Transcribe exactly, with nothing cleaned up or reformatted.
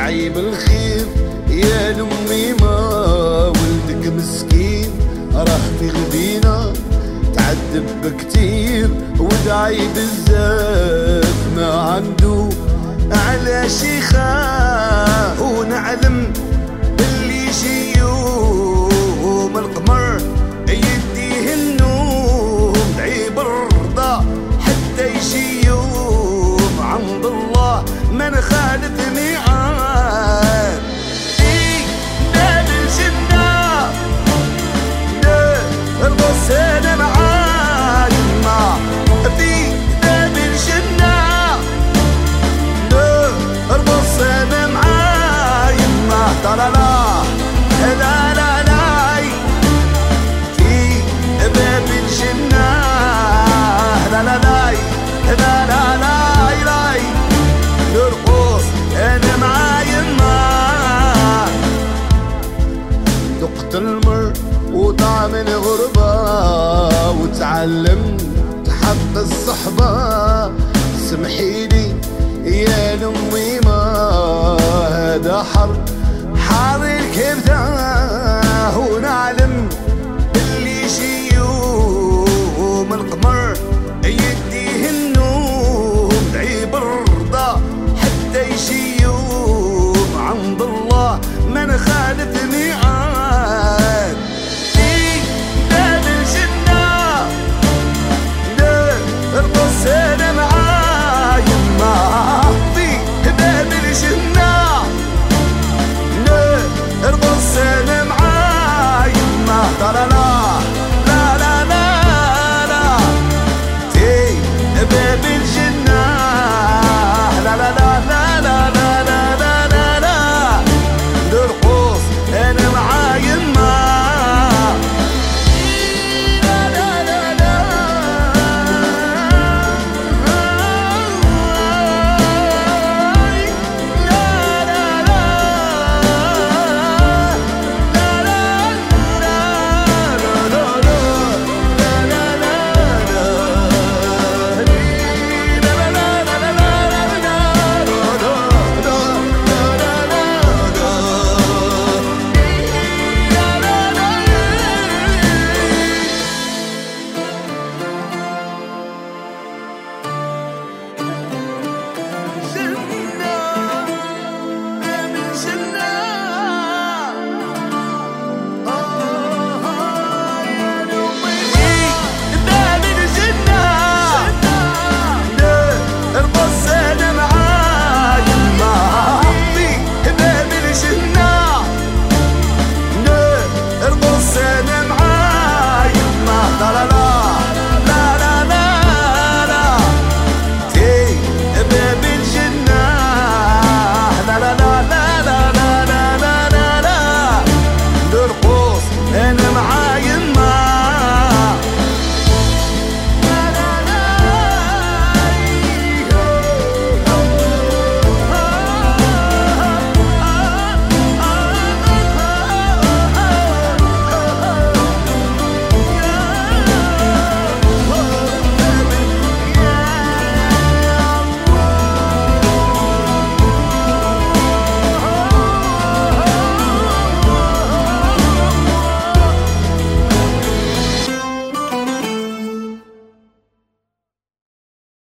ادعي بالخير يا لأمي ما ولدك مسكين راه في غبينا تعذب بكتير وادعي بزاف ما عنده علاش يخاف ونعلم اللي يجي يوم القمر يديه النوم دعي بالرضا حتى يجي يوم عند الله ما نخالف ميعاد. اي باب الجنة نرقص انا معاك ما في باب الجنة نرقص انا معاك ما لا لا لا لا لا في باب الجنة لا لا لا لا لا لا لا نرقص انا معاك ما ذقت المر وطعم الغربة وتعلمت حق الصحبة سمحيلي يا لأمي ما هذا حر حار الكبدة